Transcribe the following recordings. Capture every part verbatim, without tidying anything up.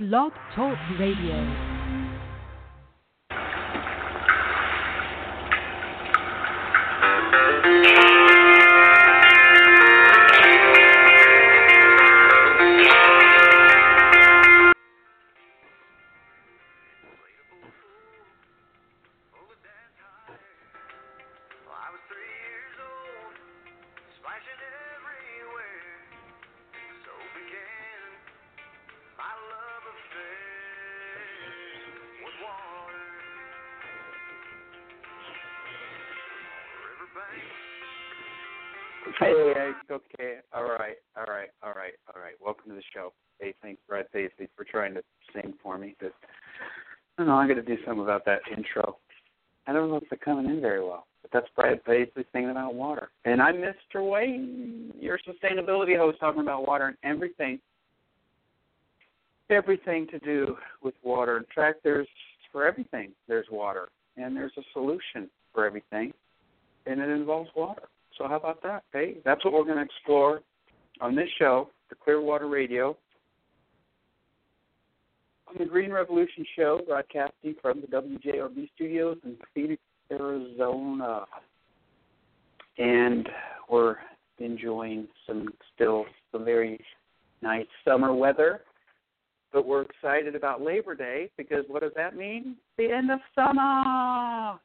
Blog Talk Radio. Hey, okay, all right, all right, all right, all right. Welcome to the show. Hey, thanks, Brad Paisley, for trying to sing for me. But I don't know, I'm going to do something about that intro. I don't know if it's coming in very well, but that's Brad Paisley singing about water. And I'm Mister Wayne, your sustainability host, talking about water and everything, everything to do with water. In fact, there's, for everything, there's water, and there's a solution for everything, and it involves water. So how about that? Hey, that's what we're going to explore on this show, the Clearwater Radio, on the Green Revolution Show, broadcasting from the W J R B studios in Phoenix, Arizona. And we're enjoying some still some very nice summer weather, but we're excited about Labor Day because what does that mean? The end of summer.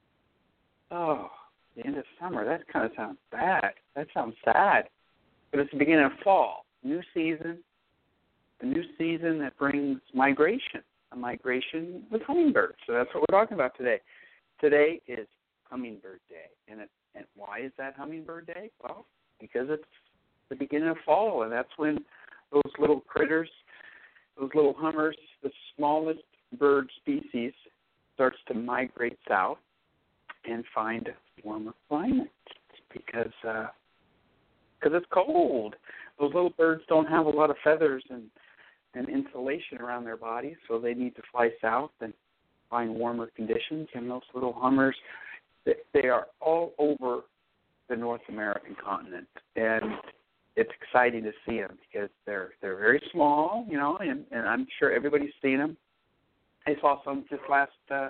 Oh. The end of summer, that kind of sounds bad. That sounds sad. But it's the beginning of fall, new season, a new season that brings migration, a migration with hummingbirds. So that's what we're talking about today. Today is Hummingbird Day. And, it, and why is that Hummingbird Day? Well, because it's the beginning of fall, and that's when those little critters, those little hummers, the smallest bird species, starts to migrate south and find warmer climates because uh, cause it's cold. Those little birds don't have a lot of feathers and, and insulation around their bodies, so they need to fly south and find warmer conditions. And those little hummers, they, they are all over the North American continent, and it's exciting to see them because they're they're very small, you know, and, and I'm sure everybody's seen them. I saw some just last uh,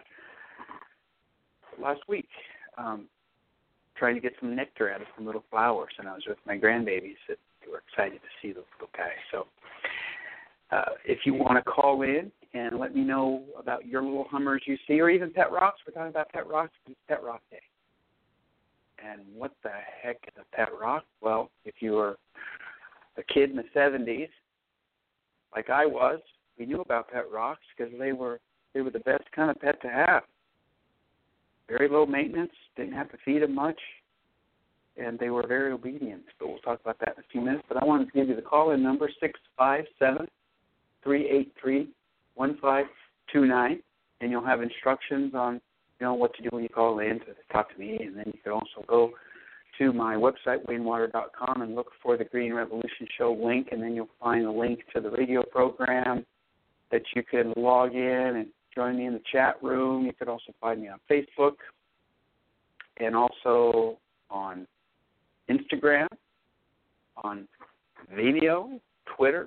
last week. Um, trying to get some nectar out of some little flowers, and I was with my grandbabies that were excited to see those little guys. So uh, if you want to call in and let me know about your little hummers you see, or even pet rocks, we're talking about pet rocks, it's Pet Rock Day. And what the heck is a pet rock? Well, if you were a kid in the seventies, like I was, we knew about pet rocks because they were they were the best kind of pet to have. Very low maintenance, didn't have to feed them much, and they were very obedient. But we'll talk about that in a few minutes. But I wanted to give you the call-in number, six five seven, three eight three, one five two nine, and you'll have instructions on, you know, what to do when you call in to talk to me. And then you can also go to my website, wayne water dot com, and look for the Green Revolution Show link, and then you'll find a link to the radio program that you can log in and join me in the chat room. You could also find me on Facebook and also on Instagram, on Vimeo, Twitter,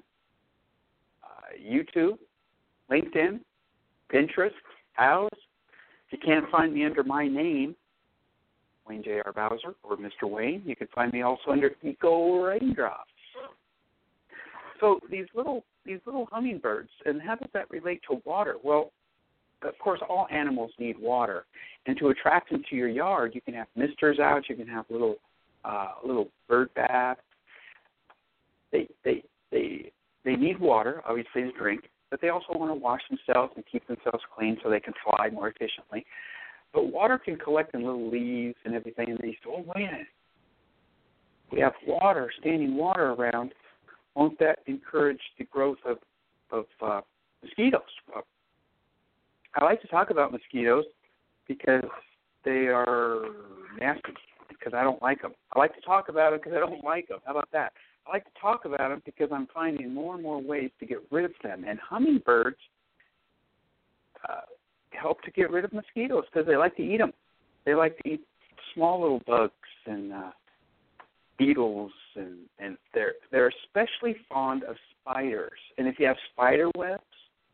uh, YouTube, LinkedIn, Pinterest, House. If you can't find me under my name, Wayne J R. Bowser or Mister Wayne, you can find me also under Eco Raindrops. So these little these little hummingbirds, and how does that relate to water? Well, of course, all animals need water, and to attract them to your yard, you can have misters out. You can have little, uh, little bird baths. They, they, they, they need water, obviously, to drink, but they also want to wash themselves and keep themselves clean so they can fly more efficiently. But water can collect in little leaves and everything, and they say, "Oh, wait a minute, we have water, standing water around. Won't that encourage the growth of, of uh, mosquitoes?" Well, I like to talk about mosquitoes because they are nasty, because I don't like them. I like to talk about them because I don't like them. How about that? I like to talk about them because I'm finding more and more ways to get rid of them. And hummingbirds uh, help to get rid of mosquitoes because they like to eat them. They like to eat small little bugs and uh, beetles, and, and they're they're especially fond of spiders. And if you have spider webs,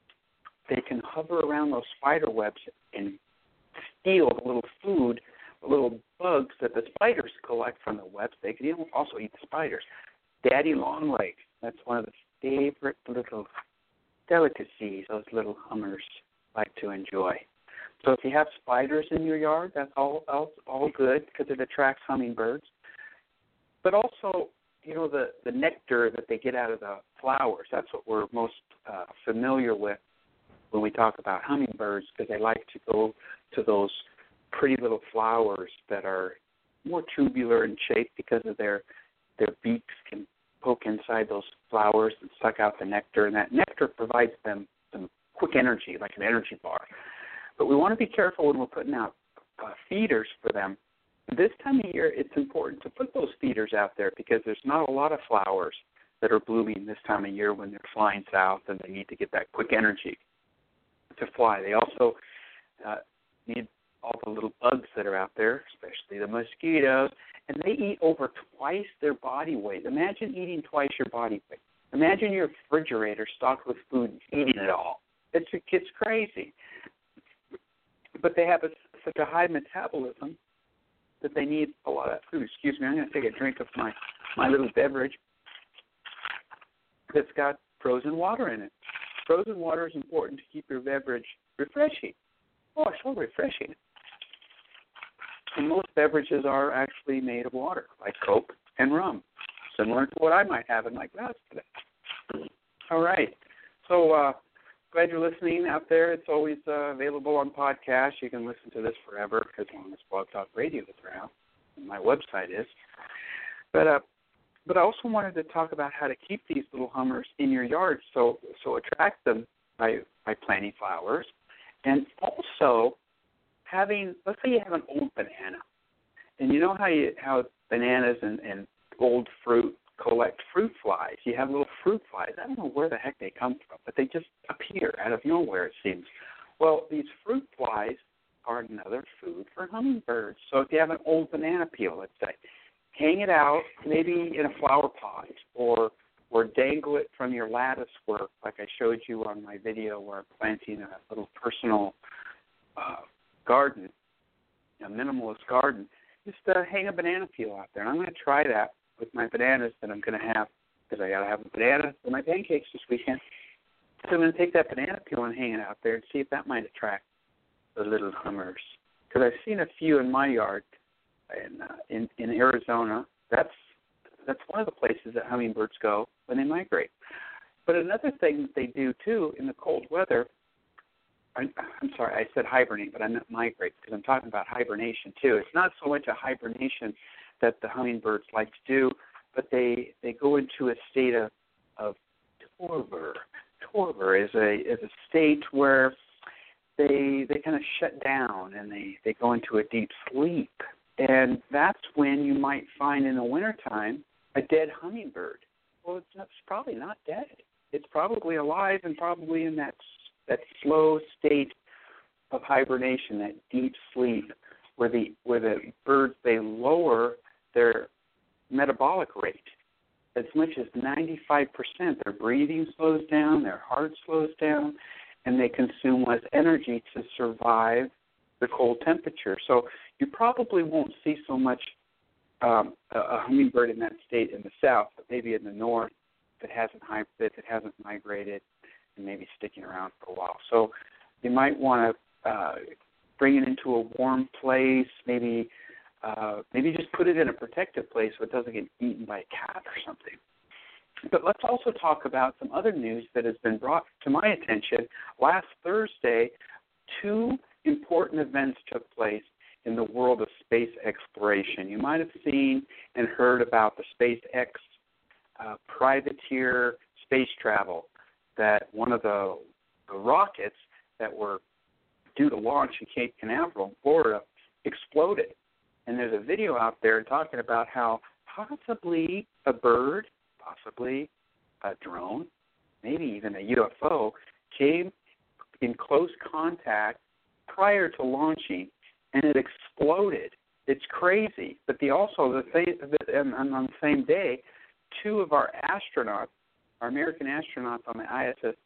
they can hover around those spider webs and steal the little food, the little bugs that the spiders collect from the webs. They can also eat the spiders. Daddy longlegs, that's one of the favorite little delicacies those little hummers like to enjoy. So if you have spiders in your yard, that's all all, all good because it attracts hummingbirds. But also, you know, the, the nectar that they get out of the flowers, that's what we're most uh, familiar with when we talk about hummingbirds, because they like to go to those pretty little flowers that are more tubular in shape because of their their beaks can poke inside those flowers and suck out the nectar, and that nectar provides them some quick energy, like an energy bar. But we want to be careful when we're putting out uh, feeders for them. This time of year, it's important to put those feeders out there because there's not a lot of flowers that are blooming this time of year when they're flying south and they need to get that quick energy to fly. They also uh, need all the little bugs that are out there, especially the mosquitoes, and they eat over twice their body weight. Imagine eating twice your body weight. Imagine your refrigerator stocked with food and eating it all. It's, it's crazy. But they have a, such a high metabolism that they need a lot of food. Excuse me, I'm going to take a drink of my, my little beverage that's got frozen water in it. Frozen water is important to keep your beverage refreshing. Oh, it's so refreshing. And most beverages are actually made of water, like Coke and rum, similar to what I might have in my glass today. All right. So uh, glad you're listening out there. It's always uh, available on podcast. You can listen to this forever as long as Blog Talk Radio is around, and my website is. But uh, but I also wanted to talk about how to keep these little hummers in your yard, so so attract them by by planting flowers, and also having, let's say you have an old banana, and you know how you how bananas and, and old fruit collect fruit flies. You have little fruit flies. I don't know where the heck they come from, but they just appear out of nowhere, it seems. Well, these fruit flies are another food for hummingbirds. So if you have an old banana peel, let's say, hang it out maybe in a flower pot or or dangle it from your lattice work, like I showed you on my video where I'm planting a little personal uh, garden, a minimalist garden. Just uh, hang a banana peel out there. And I'm going to try that with my bananas that I'm going to have, because I got to have a banana for my pancakes this weekend. So I'm going to take that banana peel and hang it out there and see if that might attract the little hummers. Because I've seen a few in my yard in, uh, in in Arizona. That's that's one of the places that hummingbirds go when they migrate. But another thing that they do too in the cold weather, I, I'm sorry, I said hibernate, but I meant migrate because I'm talking about hibernation too. It's not so much a hibernation that the hummingbirds like to do, but they, they go into a state of, of torpor. Torpor is a is a state where they they kind of shut down and they, they go into a deep sleep. And that's when you might find in the wintertime a dead hummingbird. Well, it's, not, it's probably not dead. It's probably alive and probably in that that slow state of hibernation, that deep sleep, where the where the birds, they lower their metabolic rate as much as ninety-five percent. Their breathing slows down, their heart slows down, and they consume less energy to survive the cold temperature. So you probably won't see so much um, a, a hummingbird in that state in the south, but maybe in the north that hasn't that hasn't migrated and maybe sticking around for a while. So you might want to uh, bring it into a warm place, maybe uh, maybe just put it in a protected place so it doesn't get eaten by a cat or something. But let's also talk about some other news that has been brought to my attention. Last Thursday, two important events took place in the world of space exploration. You might have seen and heard about the SpaceX uh, privateer space travel, that one of the, the rockets that were due to launch in Cape Canaveral, Florida, exploded. And there's a video out there talking about how possibly a bird, possibly a drone, maybe even a U F O, came in close contact prior to launching, and it exploded. It's crazy. But the also, the th- and on the same day, two of our astronauts, our American astronauts on the I S S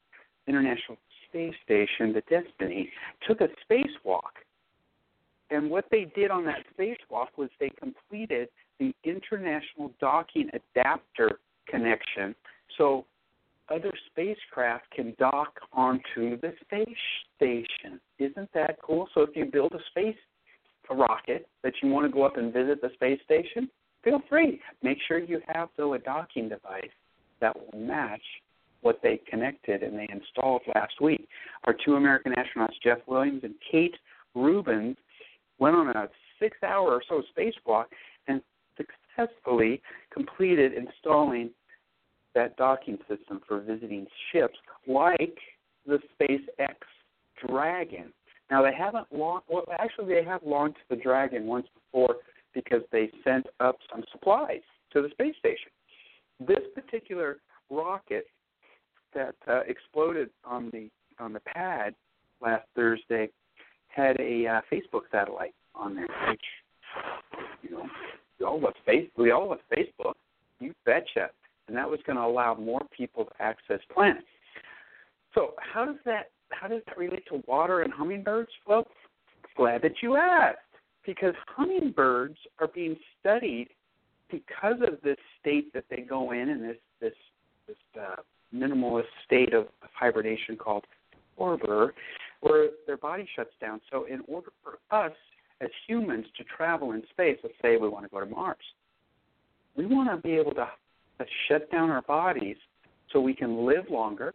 International Space Station, the Destiny, took a spacewalk. And what they did on that spacewalk was they completed the International Docking Adapter connection, so other spacecraft can dock onto the space station. Isn't that cool? So if you build a space a rocket that you want to go up and visit the space station, feel free. Make sure you have, though, a docking device that will match what they connected and they installed last week. Our two American astronauts, Jeff Williams and Kate Rubins, went on a six-hour or so spacewalk and successfully completed installing that docking system for visiting ships like the SpaceX Dragon. Now, they haven't launched, well, actually, they have launched the Dragon once before because they sent up some supplies to the space station. This particular rocket that uh, exploded on the on the pad last Thursday had a uh, Facebook satellite on there, which, you know, we all love Facebook. We all love Facebook. You betcha. And that was going to allow more people to access planets. So how does that how does that relate to water and hummingbirds? Well, glad that you asked, because hummingbirds are being studied because of this state that they go in, and this this this uh, minimalist state of, of hibernation called torpor, where their body shuts down. So in order for us as humans to travel in space, let's say we want to go to Mars, we want to be able to, to shut down our bodies so we can live longer,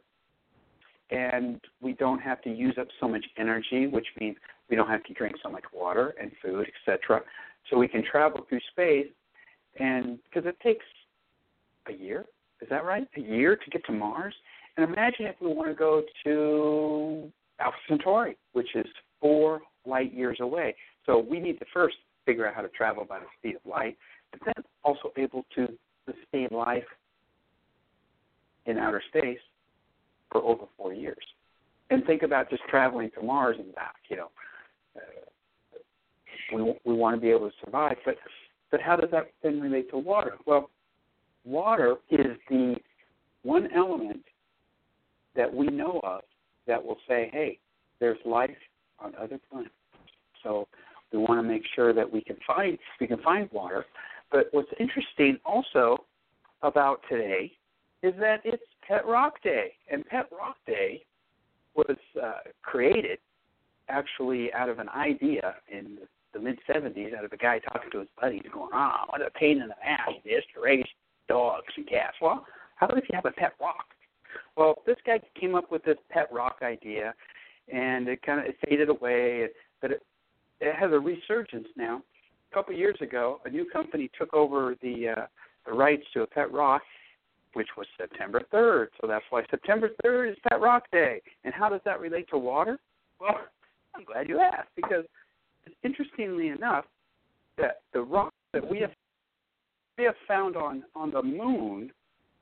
and we don't have to use up so much energy, which means we don't have to drink so much water and food, et cetera. So we can travel through space, and because it takes a year, is that right? A year to get to Mars? And imagine if we want to go to Alpha Centauri, which is four light years away. So we need to first figure out how to travel by the speed of light, but then also able to sustain life in outer space for over four years. And think about just traveling to Mars and back, you know. Uh, we, we want to be able to survive, but, but how does that then relate to water? Well, water is the one element that we know of that will say, hey, there's life on other planets. So we want to make sure that we can find we can find water. But what's interesting also about today is that it's Pet Rock Day. And Pet Rock Day was uh, created actually out of an idea in the mid-seventies, out of a guy talking to his buddies going, ah, what a pain in the ass it is to raise dogs and cats. Well, how about if you have a pet rock? Well, this guy came up with this pet rock idea, and it kind of it faded away, but it, it has a resurgence now. A couple of years ago, a new company took over the uh, the rights to a pet rock, which was September third. So that's why September third is Pet Rock Day. And how does that relate to water? Well, I'm glad you asked, because interestingly enough, that the rock that we have we have found on, on the moon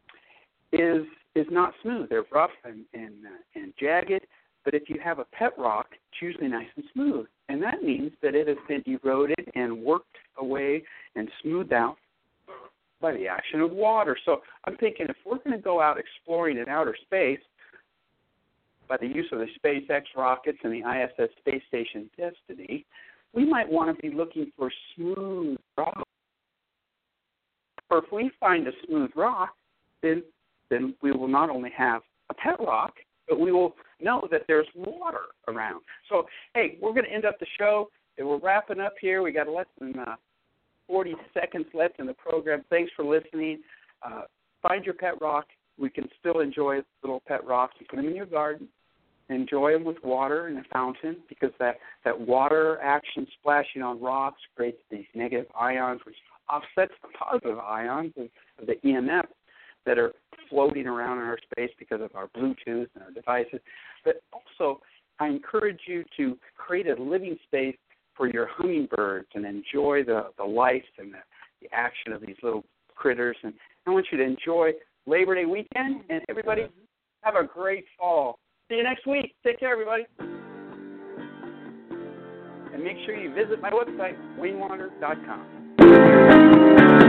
is is not smooth. They're rough and and, uh, and jagged. But if you have a pet rock, it's usually nice and smooth. And that means that it has been eroded and worked away and smoothed out by the action of water. So I'm thinking if we're going to go out exploring in outer space by the use of the SpaceX rockets and the I S S space station Destiny, we might want to be looking for smooth rock. Or if we find a smooth rock, then then we will not only have a pet rock, but we will know that there's water around. So, hey, we're going to end up the show. We're wrapping up here. We got less than uh, forty seconds left in the program. Thanks for listening. Uh, find your pet rock. We can still enjoy little pet rocks. You put them in your garden. Enjoy them with water in a fountain, because that, that water action splashing on rocks creates these negative ions, which offsets the positive ions of, of the E M F that are floating around in our space because of our Bluetooth and our devices. But also, I encourage you to create a living space for your hummingbirds and enjoy the, the life and the, the action of these little critters. And I want you to enjoy Labor Day weekend, and everybody have a great fall. See you next week. Take care, everybody. And make sure you visit my website, wayne wander dot com.